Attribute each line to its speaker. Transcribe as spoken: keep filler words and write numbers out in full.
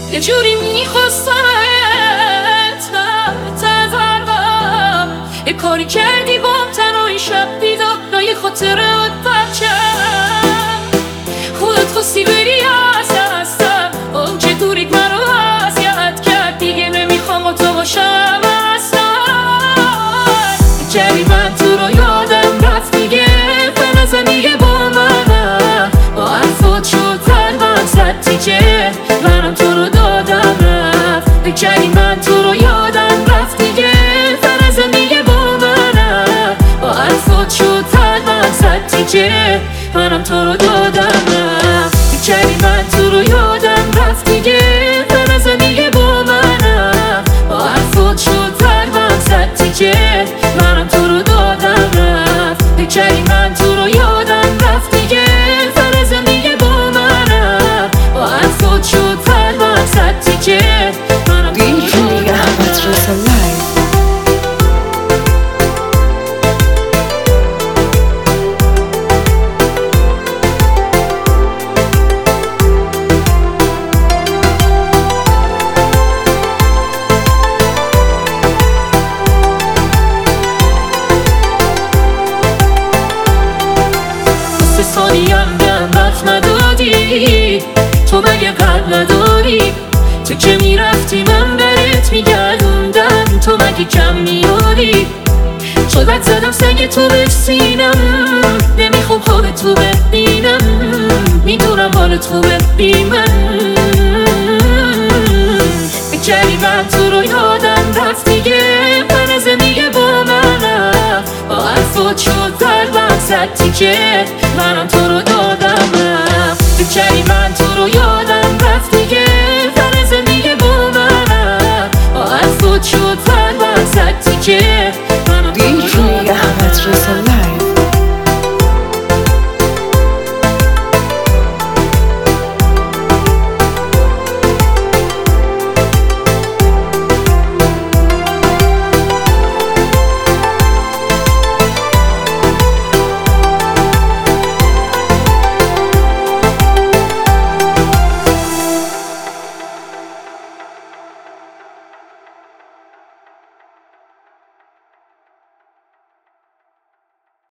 Speaker 1: یه جوری میخواستمت از قلبم، یه کاری کردی بام تنهایی شب بیدارای خاطرات بچم. خودت خواستی بری از دستم، اونچه دوریت منو اذیت کرد، دیگه نمیخوام با تو باشم اصلا. جری من تو رو یادم رفت دیگه، به نظر دیگه با منم، با حرفات شد قلبم زد دیگه، منم تو رو دادم رفت. جری من تو رو یادم رفت دیگه، به نظر دیگه با منم، با حرفات شد قلبم زد دیگه، منم تو رو دادم رفت. جری من تو رو یادم رفت دیگه، به نظر دیگه با منم، با حرفات شد قلبم زد دیگه، منم تو رو دادم رفت. جری من تو رو یادم رفت دیگه، به نظر دیگه با منم، با حرفات شد قلبم زد دیگه، منم تو رو دادم رفت. ثانیم هم وقت ندادی، تو مگه قلب نداری؟ تو که میرفتی من برات میگردوندم، تو مگه کم میاری؟ خودت زدم سنگ تو به سینم، نمیخوام خواب تو ببینم، میدونم حال تو ببین من. جری من تو رو یادم رفت دیگه، من از دیگه با منم، با حرفات شد قلبم زد دیگه، منم تو رو دادم.